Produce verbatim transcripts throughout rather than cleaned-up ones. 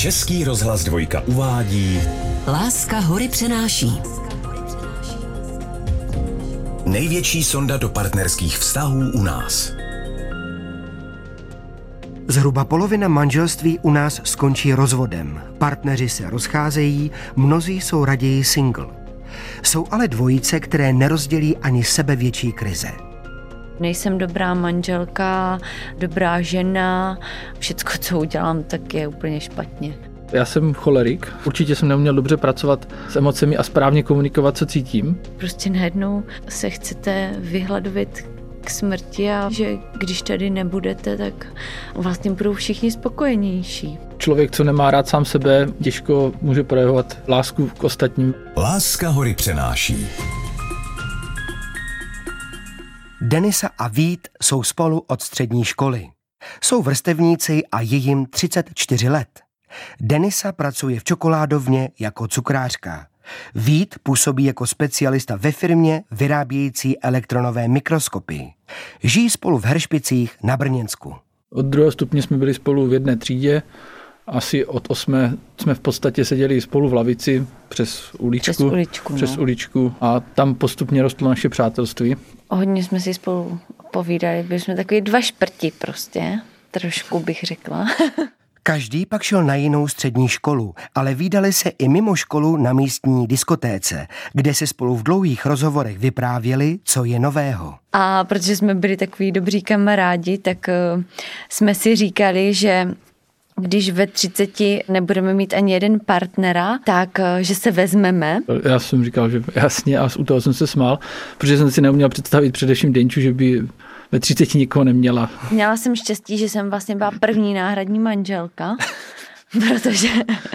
Český rozhlas Dvojka uvádí Láska hory přenáší. Největší sonda do partnerských vztahů u nás. Zhruba polovina manželství u nás skončí rozvodem. Partneři se rozcházejí, mnozí jsou raději single. Jsou ale dvojice, které nerozdělí ani sebevětší krize. Nejsem dobrá manželka, dobrá žena, všecko, co udělám, tak je úplně špatně. Já jsem cholerik, určitě jsem neuměl dobře pracovat s emocemi a správně komunikovat, co cítím. Prostě najednou se chcete vyhladovit k smrti a že když tady nebudete, tak vlastně budou všichni spokojenější. Člověk, co nemá rád sám sebe, těžko může projevovat lásku k ostatním. Láska hory přenáší. Denisa a Vít jsou spolu od střední školy. Jsou vrstevníci a je jim třicet čtyři let. Denisa pracuje v čokoládovně jako cukrářka. Vít působí jako specialista ve firmě vyrábějící elektronové mikroskopy. Žijí spolu v Hršpicích na Brněnsku. Od druhého stupně jsme byli spolu v jedné třídě. Asi od osmé jsme v podstatě seděli spolu v lavici přes uličku. Přes uličku, přes no. uličku a tam postupně rostlo naše přátelství. Hodně jsme si spolu povídali, byli jsme takový dva šprti prostě, trošku bych řekla. Každý pak šel na jinou střední školu, ale vídali se i mimo školu na místní diskotéce, kde se spolu v dlouhých rozhovorech vyprávěli, co je nového. A protože jsme byli takový dobří kamarádi, tak uh, jsme si říkali, že když ve třiceti nebudeme mít ani jeden partnera, tak že se vezmeme. Já jsem říkal, že jasně, a u toho jsem se smál, protože jsem si neuměl představit především Denču, že by ve třiceti nikoho neměla. Měla jsem štěstí, že jsem vlastně byla první náhradní manželka, protože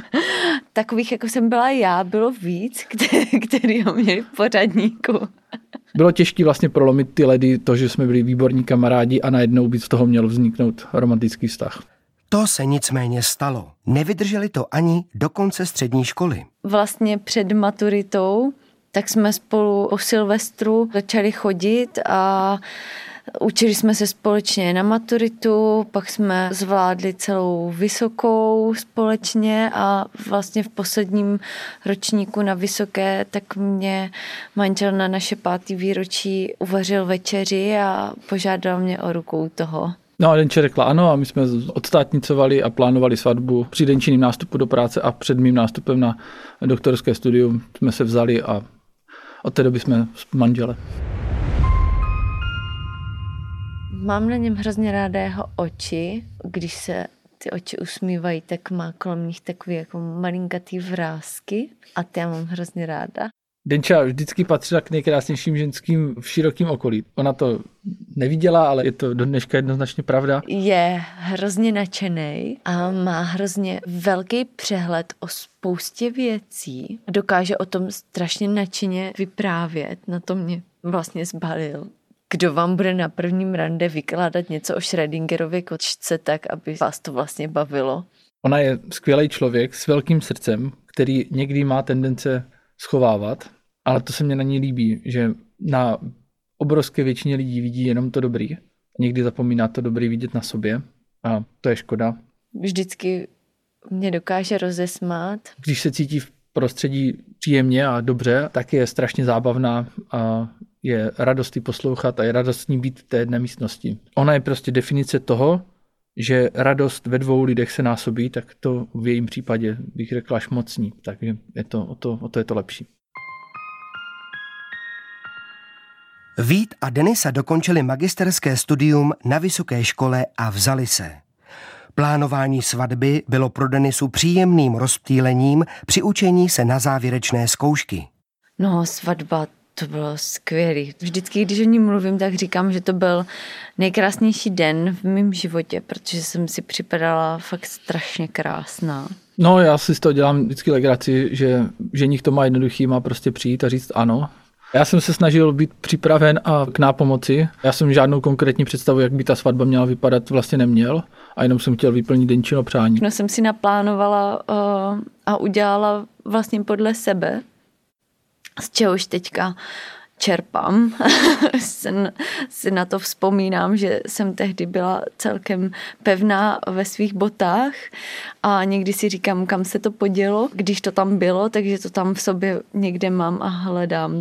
takových, jako jsem byla já, bylo víc, který, který ho měli v pořadníku. Bylo těžké vlastně prolomit ty ledy, to, že jsme byli výborní kamarádi a najednou by z toho měl vzniknout romantický vztah. To se nicméně stalo. Nevydrželi to ani do konce střední školy. Vlastně před maturitou, tak jsme spolu o Silvestru začali chodit a učili jsme se společně na maturitu, pak jsme zvládli celou vysokou společně a vlastně v posledním ročníku na vysoké, tak mě manžel na naše pátý výročí uvařil večeři a požádal mě o ruku toho. No a Denče řekla ano a my jsme odstátnicovali a plánovali svatbu při Denčiným nástupu do práce a před mým nástupem na doktorské studium jsme se vzali a od té doby jsme manžele. Mám na něm hrozně ráda jeho oči. Když se ty oči usmívají, tak má kolem nich takové jako malinkatý vrásky a ty já mám hrozně ráda. Denča vždycky patřila k nejkrásnějším ženským v širokém okolí. Ona to neviděla, ale je to do dneška jednoznačně pravda. Je hrozně nadšenej a má hrozně velký přehled o spoustě věcí. Dokáže o tom strašně nadšeně vyprávět. Na to mě vlastně zbalil. Kdo vám bude na prvním rande vykládat něco o Schrödingerově kočce tak, aby vás to vlastně bavilo? Ona je skvělý člověk s velkým srdcem, který někdy má tendence schovávat, ale to se mně na ní líbí, že na obrovské většině lidí vidí jenom to dobrý. Někdy zapomíná to dobrý vidět na sobě a to je škoda. Vždycky mě dokáže rozesmát. Když se cítí v prostředí příjemně a dobře, tak je strašně zábavná a je radostný poslouchat a je radostný být v té jedné místnosti. Ona je prostě definice toho, že radost ve dvou lidech se násobí, tak to v jejím případě bych řekla až mocní, takže je to, o, to, o to je to lepší. Vít a Denisa dokončili magisterské studium na vysoké škole a vzali se. Plánování svatby bylo pro Denisu příjemným rozptýlením při učení se na závěrečné zkoušky. No, svatba, to bylo skvělý. Vždycky, když o ní mluvím, tak říkám, že to byl nejkrásnější den v mém životě, protože jsem si připadala fakt strašně krásná. No, já si z toho dělám vždycky legraci, že ženich to má jednoduchý, má prostě přijít a říct ano. Já jsem se snažil být připraven a k nápomoci. Já jsem žádnou konkrétní představu, jak by ta svatba měla vypadat, vlastně neměl a jenom jsem chtěl vyplnit Denčino přání. No, jsem si naplánovala uh, a udělala vlastně podle sebe, z čehož teďka čerpám. si na to vzpomínám, že jsem tehdy byla celkem pevná ve svých botách a někdy si říkám, kam se to podělo, když to tam bylo, takže to tam v sobě někde mám a hledám.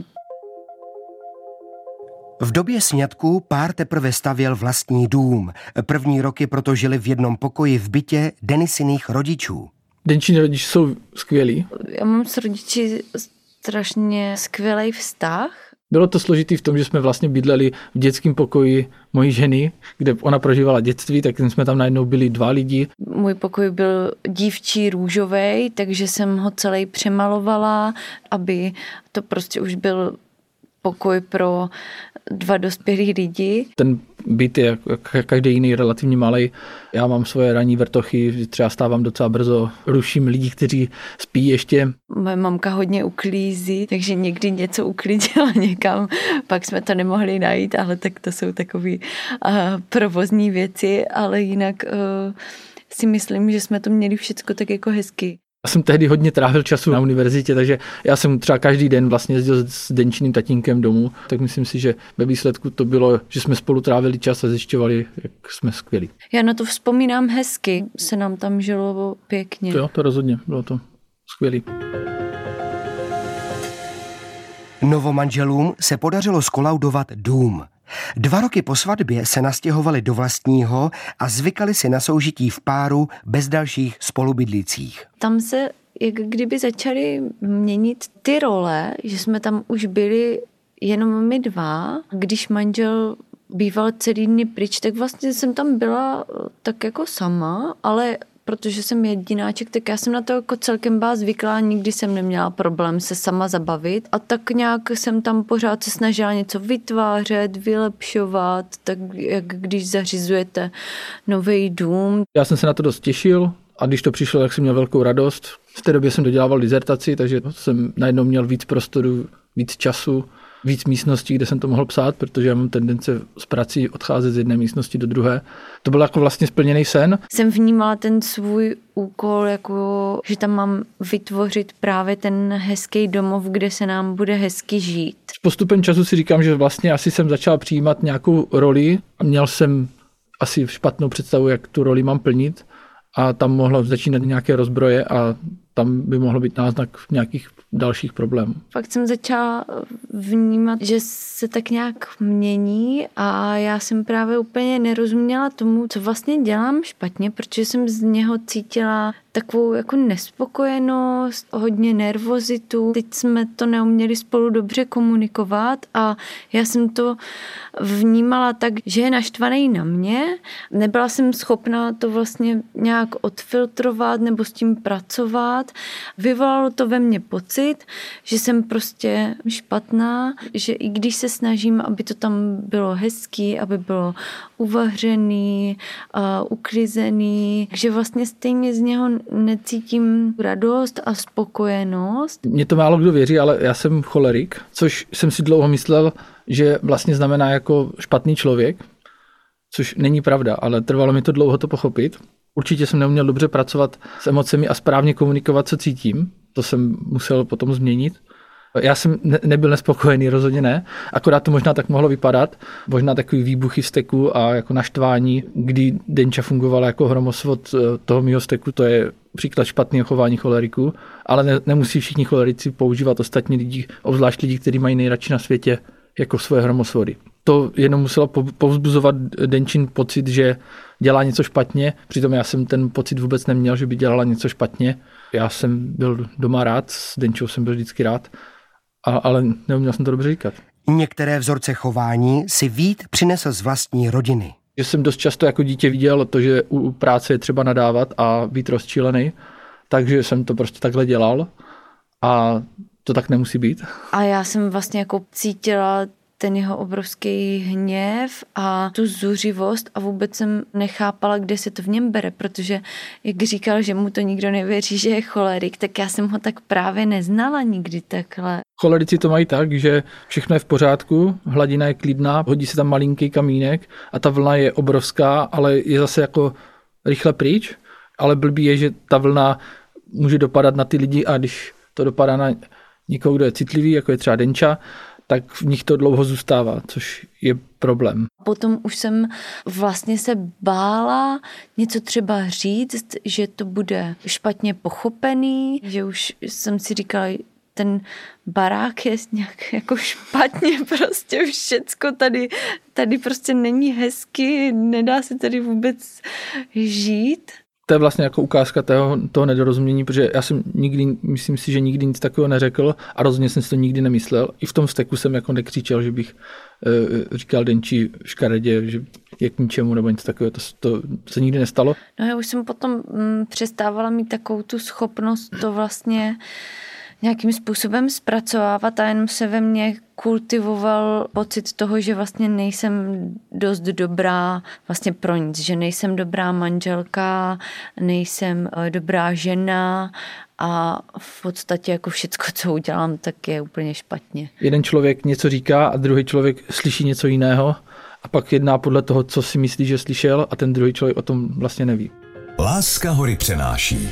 V době sňatků pár teprve stavěl vlastní dům. První roky proto žili v jednom pokoji v bytě Denisiných rodičů. Denčíni rodiči jsou skvělí. Já mám s rodiči strašně skvělý vztah. Bylo to složitý v tom, že jsme vlastně bydleli v dětském pokoji mojí ženy, kde ona prožívala dětství, tak jsme tam najednou byli dva lidi. Můj pokoj byl dívčí růžovej, takže jsem ho celý přemalovala, aby to prostě už byl pokoj pro dva dospělí lidi. Ten byt je jak každý jiný relativně malej. Já mám svoje ranní vrtochy, třeba stávám docela brzo, ruším lidi, kteří spí ještě. Moje mamka hodně uklízí, takže někdy něco uklidila někam, pak jsme to nemohli najít, ale tak to jsou takový uh, provozní věci, ale jinak uh, si myslím, že jsme to měli všecko tak jako hezky. Já jsem tehdy hodně trávil času na univerzitě, takže já jsem třeba každý den vlastně jezdil s Denčiným tatínkem domů, tak myslím si, že ve výsledku to bylo, že jsme spolu trávili čas a zjišťovali, jak jsme skvělí. Já na to vzpomínám hezky, se nám tam žilo pěkně. Jo, to rozhodně, bylo to skvělý. Novomanželům se podařilo skolaudovat dům. Dva roky po svatbě se nastěhovali do vlastního a zvykali si na soužití v páru bez dalších spolubydlících. Tam se jak kdyby začaly měnit ty role, že jsme tam už byli jenom my dva. Když manžel býval celý dny pryč, tak vlastně jsem tam byla tak jako sama, ale protože jsem jedináček, tak já jsem na to jako celkem byla zvyklá, nikdy jsem neměla problém se sama zabavit a tak nějak jsem tam pořád se snažila něco vytvářet, vylepšovat, tak jak když zařizujete nový dům. Já jsem se na to dost těšil a když to přišlo, tak jsem měl velkou radost. V té době jsem dodělával dizertaci, takže jsem najednou měl víc prostoru, víc času, víc místností, kde jsem to mohl psát, protože já mám tendence z prací odcházet z jedné místnosti do druhé. To byl jako vlastně splněný sen. Jsem vnímala ten svůj úkol, jako, že tam mám vytvořit právě ten hezký domov, kde se nám bude hezky žít. S postupem času si říkám, že vlastně asi jsem začal přijímat nějakou roli a měl jsem asi špatnou představu, jak tu roli mám plnit a tam mohlo začínat nějaké rozbroje a tam by mohlo být náznak nějakých dalších problémů. Fakt jsem začala vnímat, že se tak nějak mění a já jsem právě úplně nerozuměla tomu, co vlastně dělám špatně, protože jsem z něho cítila takovou jako nespokojenost, hodně nervozitu. Teď jsme to neuměli spolu dobře komunikovat a já jsem to vnímala tak, že je naštvaný na mě. Nebyla jsem schopná to vlastně nějak odfiltrovat nebo s tím pracovat. Vyvolalo to ve mně pocit, že jsem prostě špatná, že i když se snažím, aby to tam bylo hezký, aby bylo uvařený, uh, uklizený, že vlastně stejně z něho necítím radost a spokojenost. Mně to málo kdo věří, ale já jsem cholerik, což jsem si dlouho myslel, že vlastně znamená jako špatný člověk, což není pravda, ale trvalo mi to dlouho to pochopit. Určitě jsem neuměl dobře pracovat s emocemi a správně komunikovat, co cítím. To jsem musel potom změnit. Já jsem ne- nebyl nespokojený, rozhodně ne. Akorát to možná tak mohlo vypadat. Možná takový výbuchy vzteku a jako naštvání, kdy Denča fungovala jako hromosvod toho mýho vzteku. To je příklad špatného chování choleriků. Ale ne- nemusí všichni cholerici používat ostatní lidi, obzvlášť lidi, kteří mají nejradši na světě jako svoje hromosvody. To jenom muselo povzbuzovat Denčin pocit, že dělá něco špatně, přitom já jsem ten pocit vůbec neměl, že by dělala něco špatně. Já jsem byl doma rád, s Denčou jsem byl vždycky rád, ale neuměl jsem to dobře říkat. Některé vzorce chování si Vít přinesl z vlastní rodiny. Že jsem dost často jako dítě viděl to, že u práce je třeba nadávat a být rozčílený, takže jsem to prostě takhle dělal a to tak nemusí být. A já jsem vlastně jako cítila ten jeho obrovský hněv a tu zuřivost a vůbec jsem nechápala, kde se to v něm bere, protože jak říkal, že mu to nikdo nevěří, že je cholerik, tak já jsem ho tak právě neznala nikdy takhle. Cholerici to mají tak, že všechno je v pořádku, hladina je klidná, hodí se tam malinký kamínek a ta vlna je obrovská, ale je zase jako rychle pryč, ale blbý je, že ta vlna může dopadat na ty lidi a když to dopadá na někoho, kdo je citlivý, jako je třeba Denča, tak v nich to dlouho zůstává, což je problém. Potom už jsem vlastně se bála něco třeba říct, že to bude špatně pochopený, že už jsem si říkala, ten barák je nějak jako špatně, prostě všecko tady, tady prostě není hezky, nedá se tady vůbec žít. To je vlastně jako ukázka toho, toho nedorozumění, protože já jsem nikdy, myslím si, že nikdy nic takového neřekl a rozhodně jsem si to nikdy nemyslel. I v tom vzteku jsem jako nekřičel, že bych uh, říkal Denči škaredě, že je k ničemu nebo něco takového, to, to se nikdy nestalo. No já už jsem potom mm, přestávala mít takovou tu schopnost to vlastně nějakým způsobem zpracovávat a jenom se ve mně kultivoval pocit toho, že vlastně nejsem dost dobrá vlastně pro nic, že nejsem dobrá manželka, nejsem dobrá žena a v podstatě jako všecko, co udělám, tak je úplně špatně. Jeden člověk něco říká a druhý člověk slyší něco jiného a pak jedná podle toho, co si myslí, že slyšel a ten druhý člověk o tom vlastně neví. Láska hory přenáší.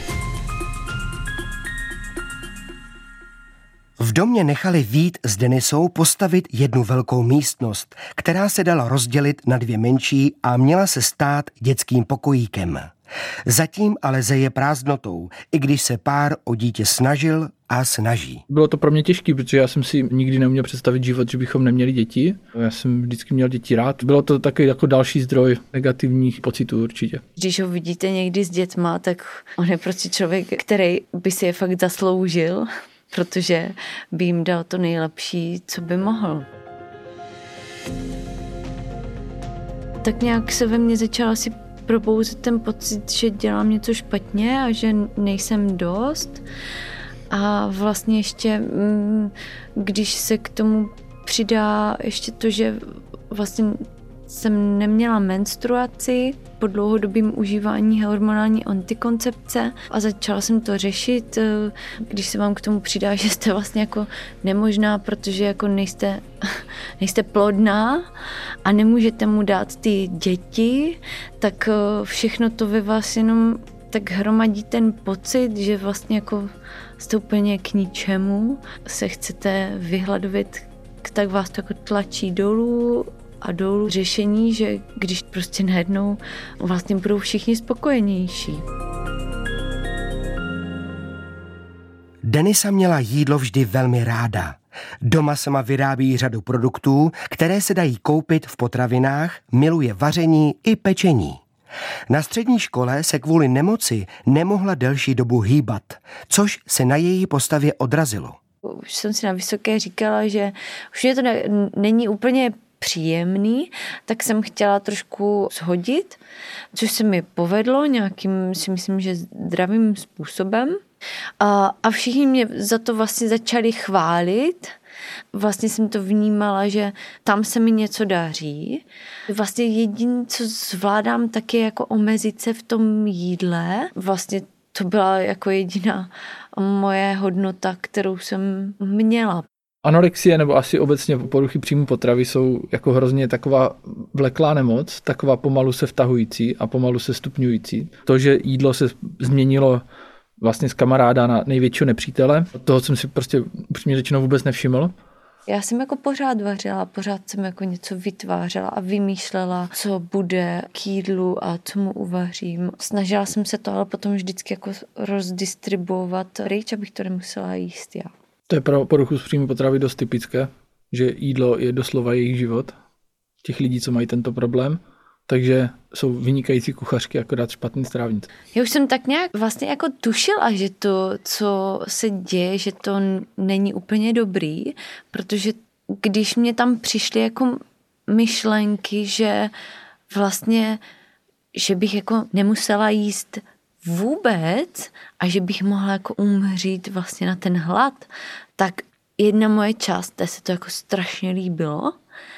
V domě nechali Vít s Denisou postavit jednu velkou místnost, která se dala rozdělit na dvě menší a měla se stát dětským pokojíkem. Zatím ale zeje prázdnotou, i když se pár o dítě snažil a snaží. Bylo to pro mě těžké, protože já jsem si nikdy neuměl představit život, že bychom neměli děti. Já jsem vždycky měl děti rád. Bylo to takový jako další zdroj negativních pocitů určitě. Když ho vidíte někdy s dětma, tak on je prostě člověk, který by si je fakt zasloužil, protože by jim dal to nejlepší, co by mohl. Tak nějak se ve mně začal asi probouzet ten pocit, že dělám něco špatně a že nejsem dost. A vlastně ještě, když se k tomu přidá ještě to, že vlastně jsem neměla menstruaci po dlouhodobém užívání hormonální antikoncepce a začala jsem to řešit, když se vám k tomu přidá, že jste vlastně jako nemožná, protože jako nejste, nejste plodná a nemůžete mu dát ty děti, tak všechno to ve vás jenom tak hromadí ten pocit, že vlastně jako jste úplně k ničemu, se chcete vyhladovit, tak vás to jako tlačí dolů a dolů řešení, že když prostě najednou vlastně budou všichni spokojenější. Denisa měla jídlo vždy velmi ráda. Doma sama vyrábí řadu produktů, které se dají koupit v potravinách, miluje vaření i pečení. Na střední škole se kvůli nemoci nemohla delší dobu hýbat, což se na její postavě odrazilo. Už jsem si na vysoké říkala, že už mě to ne, není úplně příjemný, tak jsem chtěla trošku shodit, což se mi povedlo nějakým, si myslím, že zdravým způsobem. A, a všichni mě za to vlastně začali chválit. Vlastně jsem to vnímala, že tam se mi něco daří. Vlastně jediné, co zvládám, tak je jako omezit se v tom jídle. Vlastně to byla jako jediná moje hodnota, kterou jsem měla. Anorexie nebo asi obecně poruchy příjmu potravy jsou jako hrozně taková vleklá nemoc, taková pomalu se vtahující a pomalu se stupňující. To, že jídlo se změnilo vlastně z kamaráda na největšího nepřítele, toho jsem si prostě upřímně řečeno vůbec nevšiml. Já jsem jako pořád vařila, pořád jsem jako něco vytvářela a vymýšlela, co bude k jídlu a co mu uvařím. Snažila jsem se to ale potom vždycky jako rozdistribuovat pryč, abych to nemusela jíst já. To je pro poruchu z příjmu potravy dost typické, že jídlo je doslova jejich život, těch lidí, co mají tento problém, takže jsou vynikající kuchařky, akorát špatný strávníci. Já už jsem tak nějak vlastně jako tušila, že to, co se děje, že to není úplně dobrý, protože když mě tam přišly jako myšlenky, že vlastně, že bych jako nemusela jíst vůbec a že bych mohla jako umřít vlastně na ten hlad, tak jedna moje část, té se to jako strašně líbilo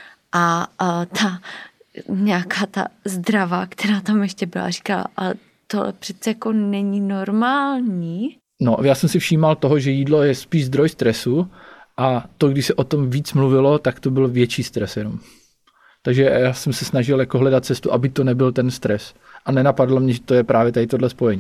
a, a ta nějaká ta zdravá, která tam ještě byla, říkala, ale tohle přece jako není normální. No, já jsem si všímal toho, že jídlo je spíš zdroj stresu a to, když se o tom víc mluvilo, tak to byl větší stres jenom. Takže já jsem se snažil jako hledat cestu, aby to nebyl ten stres. A nenapadlo mě, že to je právě tady tohle spojení.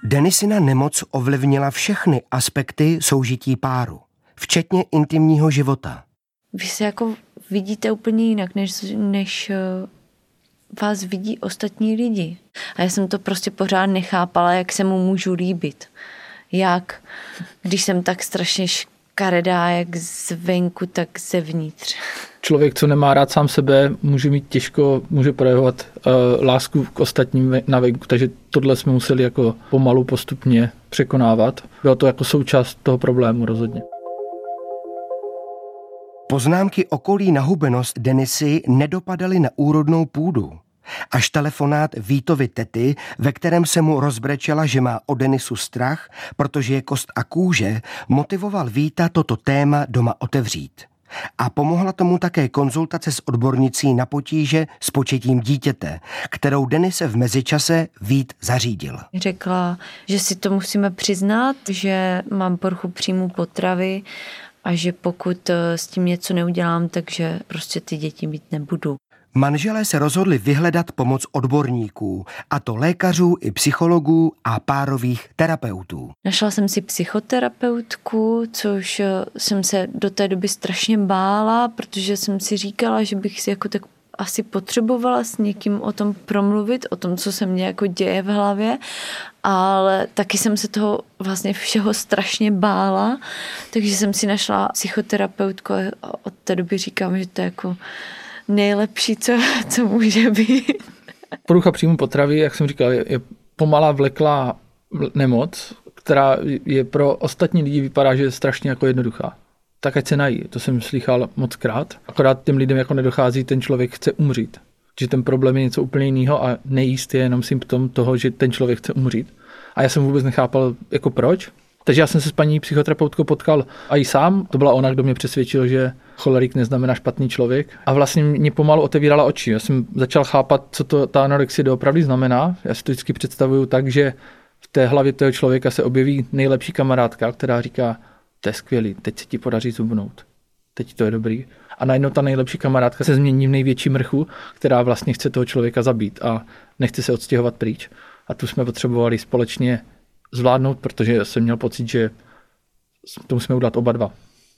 Denisina nemoc ovlivnila všechny aspekty soužití páru, včetně intimního života. Vy se jako vidíte úplně jinak, než, než vás vidí ostatní lidi. A já jsem to prostě pořád nechápala, jak se mu můžu líbit. Jak, když jsem tak strašně škaredá, jak zvenku, tak zevnitř. Člověk, co nemá rád sám sebe, může mít těžko, může projevovat uh, lásku k ostatním na venku, takže tohle jsme museli jako pomalu postupně překonávat. Bylo to jako součást toho problému rozhodně. Poznámky okolí na hubenost Denisy nedopadaly na úrodnou půdu. Až telefonát Vítovy tety, ve kterém se mu rozbrečela, že má o Denisu strach, protože je kost a kůže, motivoval Víta toto téma doma otevřít. A pomohla tomu také konzultace s odbornicí na potíže s početím dítěte, kterou Denise v mezičase Vít zařídil. Řekla, že si to musíme přiznat, že mám poruchu příjmu potravy a že pokud s tím něco neudělám, takže prostě ty děti mít nebudu. Manželé se rozhodli vyhledat pomoc odborníků, a to lékařů i psychologů a párových terapeutů. Našla jsem si psychoterapeutku, což jsem se do té doby strašně bála, protože jsem si říkala, že bych si jako tak asi potřebovala s někým o tom promluvit, o tom, co se mně jako děje v hlavě, ale taky jsem se toho vlastně všeho strašně bála, takže jsem si našla psychoterapeutku a od té doby říkám, že to je jako nejlepší, co, co může být. Porucha příjmu potravy, jak jsem říkal, je, je pomalá vleklá nemoc, která je pro ostatní lidi vypadá, že je strašně jako jednoduchá. Tak ať se nají, to jsem slychal moc krát. Akorát těm lidem jako nedochází, ten člověk chce umřít. Že ten problém je něco úplně jiného a nejíst je jenom symptom toho, že ten člověk chce umřít. A já jsem vůbec nechápal, jako proč. Takže já jsem se s paní psychoterapeutkou potkal a i sám. To byla ona, kdo mě přesvědčil, že cholerik neznamená špatný člověk. A vlastně mě pomalu otevírala oči. Já jsem začal chápat, co to ta anorexie doopravdy znamená. Já si to vždycky představuju tak, že v té hlavě toho člověka se objeví nejlepší kamarádka, která říká, to je skvělý, teď se ti podaří zubnout. Teď to je dobrý. A najednou ta nejlepší kamarádka se změní v největší mrchu, která vlastně chce toho člověka zabít a nechce se odstěhovat pryč. A tu jsme potřebovali společně zvládnout, protože jsem měl pocit, že to musíme udělat oba dva.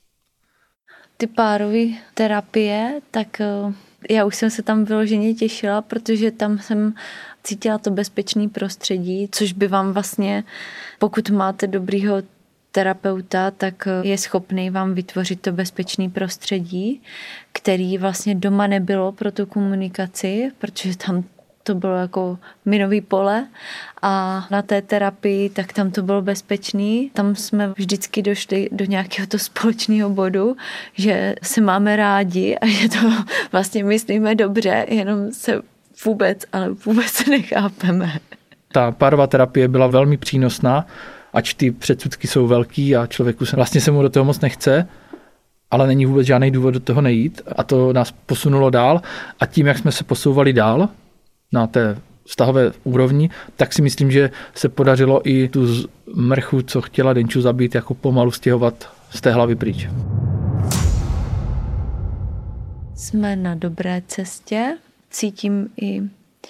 Ty párové terapie, tak já už jsem se tam vyloženě těšila, protože tam jsem cítila to bezpečné prostředí, což by vám vlastně, pokud máte dobrýho terapeuta, tak je schopný vám vytvořit to bezpečné prostředí, který vlastně doma nebylo pro tu komunikaci, protože tam to bylo jako minový pole a na té terapii, tak tam to bylo bezpečný. Tam jsme vždycky došli do nějakého to společného bodu, že se máme rádi a že to vlastně myslíme dobře, jenom se vůbec, ale vůbec se nechápeme. Ta párová terapie byla velmi přínosná, ač ty předsudky jsou velký a člověku se vlastně se mu do toho moc nechce, ale není vůbec žádný důvod do toho nejít a to nás posunulo dál a tím, jak jsme se posouvali dál na té vztahové úrovni, tak si myslím, že se podařilo i tu mrchu, co chtěla Denču zabít, jako pomalu stěhovat z té hlavy pryč. Jsme na dobré cestě. Cítím i,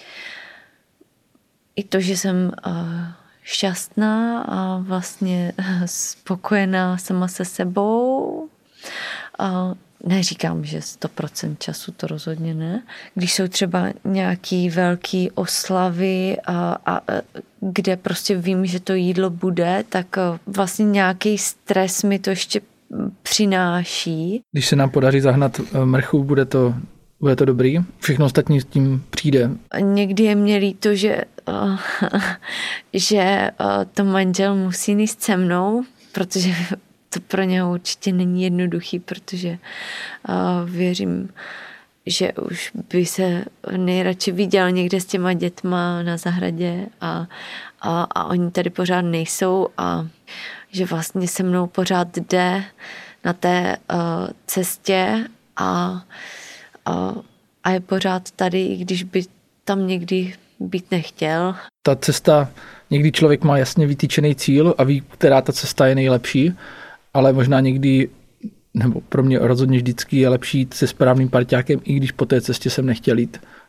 i to, že jsem šťastná a vlastně spokojená sama se sebou. A neříkám, že sto procent času to rozhodně ne. Když jsou třeba nějaký velký oslavy, a, a, kde prostě vím, že to jídlo bude, tak vlastně nějaký stres mi to ještě přináší. Když se nám podaří zahnat mrchu, bude to, bude to dobrý. Všechno ostatní s tím přijde. Někdy je mě líto, že, že to manžel musí jít se mnou, protože to pro něho určitě není jednoduchý, protože uh, věřím, že už by se nejradši viděl někde s těma dětma na zahradě a, a, a oni tady pořád nejsou a že vlastně se mnou pořád jde na té uh, cestě a, a, a je pořád tady, i když by tam někdy být nechtěl. Ta cesta, někdy člověk má jasně vytýčený cíl a ví, která ta cesta je nejlepší, ale možná někdy, nebo pro mě rozhodně vždycky je lepší jít se správným parťákem, i když po té cestě jsem nechtěl jít.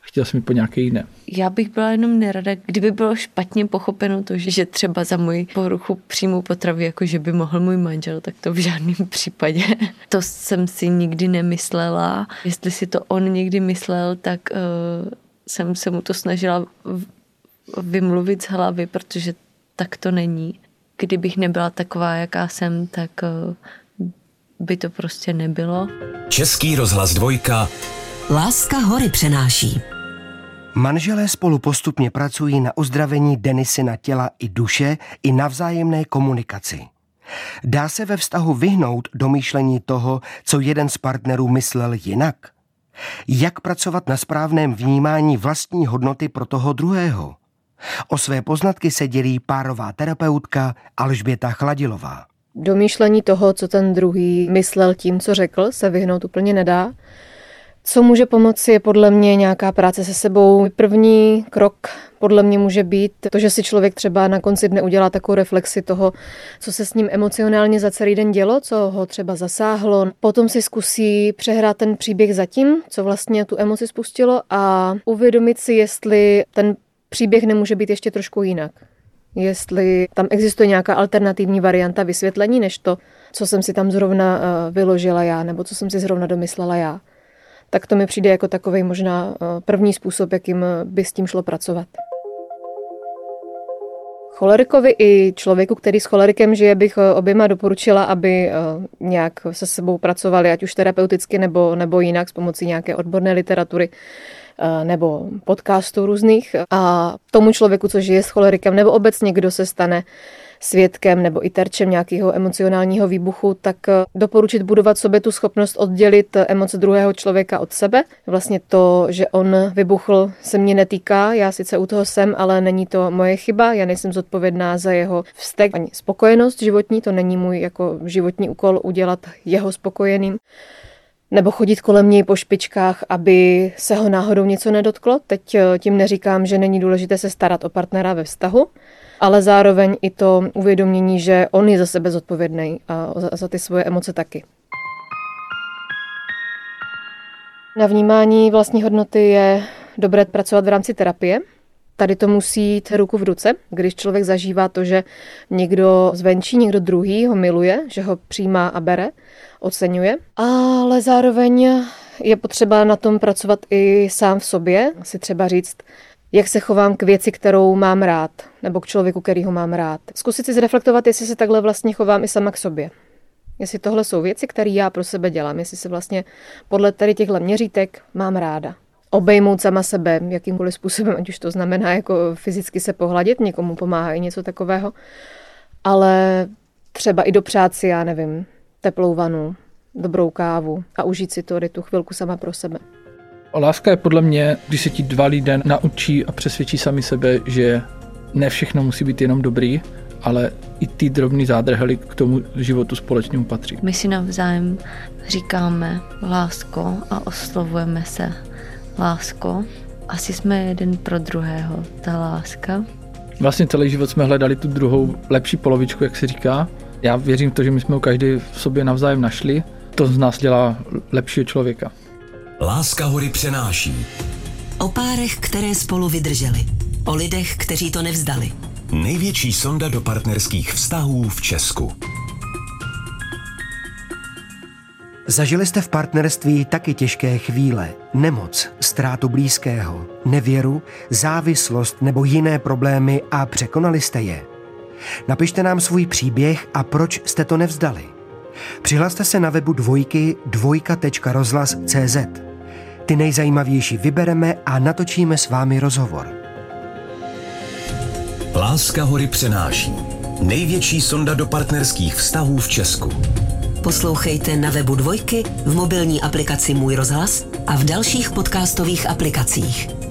chtěl jsi mi po nějaké jiné. Já bych byla jenom nerada, kdyby bylo špatně pochopeno to, že třeba za moji poruchu příjmu potravy, jako že by mohl můj manžel, tak to v žádném případě. To jsem si nikdy nemyslela. Jestli si to on někdy myslel, tak uh, jsem se mu to snažila vymluvit z hlavy, protože tak to není. Kdybych nebyla taková, jaká jsem, tak uh, by to prostě nebylo. Český rozhlas dvojka. Láska hory přenáší. Manželé spolu postupně pracují na uzdravení Denisina těla i duše i na vzájemné komunikaci. Dá se ve vztahu vyhnout domýšlení toho, co jeden z partnerů myslel jinak? Jak pracovat na správném vnímání vlastní hodnoty pro toho druhého? O své poznatky se dělí párová terapeutka Alžběta Chladilová. Domýšlení toho, co ten druhý myslel tím, co řekl, se vyhnout úplně nedá. Co může pomoci, je podle mě nějaká práce se sebou. První krok podle mě může být to, že si člověk třeba na konci dne udělá takovou reflexi toho, co se s ním emocionálně za celý den dělo, co ho třeba zasáhlo. Potom si zkusí přehrát ten příběh zatím, co vlastně tu emoci spustilo a uvědomit si, jestli ten příběh nemůže být ještě trošku jinak. Jestli tam existuje nějaká alternativní varianta vysvětlení, než to, co jsem si tam zrovna vyložila já, nebo co jsem si zrovna domyslela já. Tak to mi přijde jako takovej možná první způsob, jakým by s tím šlo pracovat. Cholerikovi i člověku, který s cholerikem žije, bych oběma doporučila, aby nějak se sebou pracovali, ať už terapeuticky nebo, nebo jinak, s pomocí nějaké odborné literatury nebo podcastů různých. A tomu člověku, co žije s cholerikem, nebo obecně kdo se stane svědkem nebo i terčem nějakého emocionálního výbuchu, tak doporučit budovat sobě tu schopnost oddělit emoce druhého člověka od sebe. Vlastně to, že on vybuchl, se mě netýká, já sice u toho jsem, ale není to moje chyba, já nejsem zodpovědná za jeho vztek ani spokojenost životní, to není můj jako životní úkol udělat jeho spokojeným. Nebo chodit kolem něj po špičkách, aby se ho náhodou něco nedotklo. Teď tím neříkám, že není důležité se starat o partnera ve vztahu, ale zároveň i to uvědomění, že on je za sebe zodpovědný a za ty svoje emoce taky. Na vnímání vlastní hodnoty je dobré pracovat v rámci terapie. Tady to musí jít ruku v ruce, když člověk zažívá to, že někdo zvenčí, někdo druhý ho miluje, že ho přijímá a bere, oceňuje. Ale zároveň je potřeba na tom pracovat i sám v sobě, si třeba říct, jak se chovám k věci, kterou mám rád, nebo k člověku, který ho mám rád. Zkusit si zreflektovat, jestli se takhle vlastně chovám i sama k sobě. Jestli tohle jsou věci, které já pro sebe dělám, jestli se vlastně podle tady těchto měřítek mám ráda. Obejmout sama sebe jakýmkoliv způsobem, ať už to znamená jako fyzicky se pohladit, někomu pomáhá i něco takového, ale třeba i dopřát si, já nevím, teplou vanu, dobrou kávu a užít si to tu chvilku sama pro sebe. Láska je podle mě, když se ti dva lidé naučí a přesvědčí sami sebe, že ne všechno musí být jenom dobrý, ale i ty drobný zádrhely k tomu životu společnému patří. My si navzájem říkáme lásko a oslovujeme se lásko. Asi jsme jeden pro druhého, ta láska. Vlastně celý život jsme hledali tu druhou lepší polovičku, jak se říká. Já věřím v to, že my jsme ho každý v sobě navzájem našli. To z nás dělá lepšího člověka. Láska hory přenáší. O párech, které spolu vydrželi. O lidech, kteří to nevzdali. Největší sonda do partnerských vztahů v Česku. Zažili jste v partnerství taky těžké chvíle, nemoc, ztrátu blízkého, nevěru, závislost nebo jiné problémy a překonali jste je? Napište nám svůj příběh a proč jste to nevzdali. Přihlaste se na webu dvojky dvojka tečka rozhlas tečka cé zet. Ty nejzajímavější vybereme a natočíme s vámi rozhovor. Láska hory přenáší. Největší sonda do partnerských vztahů v Česku. Poslouchejte na webu Dvojky, v mobilní aplikaci Můj rozhlas a v dalších podcastových aplikacích.